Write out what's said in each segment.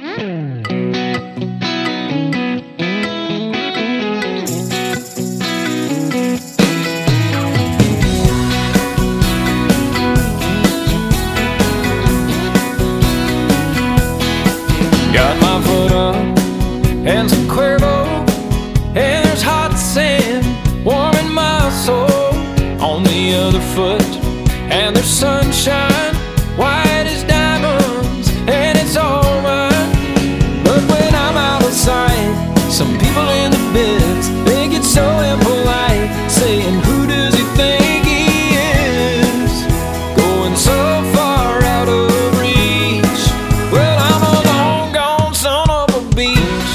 Got my foot up and some Cuervo, and there's hot sand warming my soul. On the other foot, and there's sunshine, white as diamonds, and it's all mine. But when I'm out of sight, some people in the biz, they get so impolite, saying, who does he think he is? Going so far out of reach. Well, I'm a long gone son of a beach.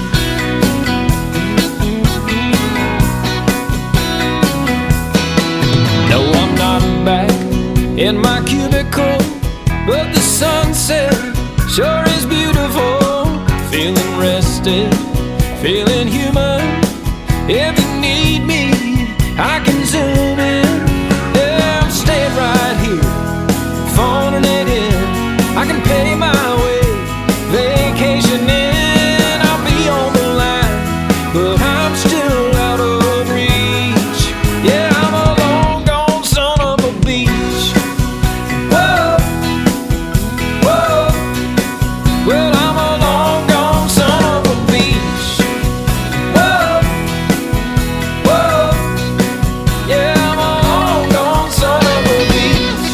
No, I'm not back in my cubicle, but the sunset sure is beautiful. Feeling rested, feeling human. If you need me, I can zoom in. Yeah, I'm staying right here, phoning it in. I can pay my way, vacationing. I'll be on the line, but I'm still out of reach. Yeah, I'm a long gone son of a beach. Whoa, whoa. Well, I'm a long gone son of a beach. Whoa, whoa. Yeah, I'm a long gone son of a beach.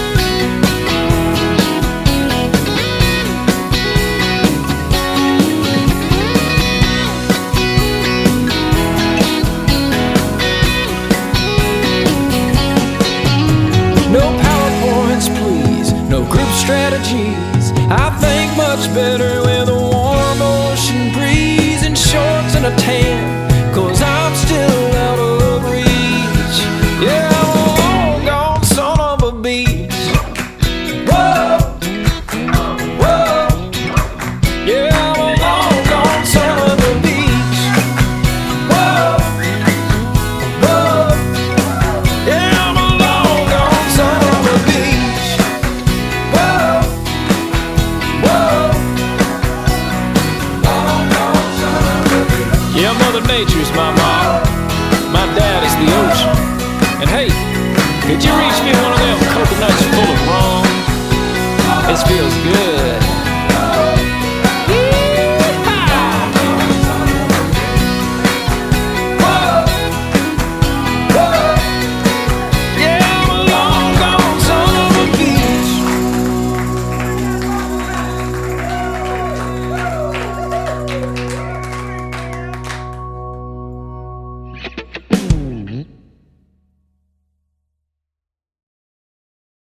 No PowerPoints, please, no group strategies. I think much better with a warm ocean breeze and shorts and a tan.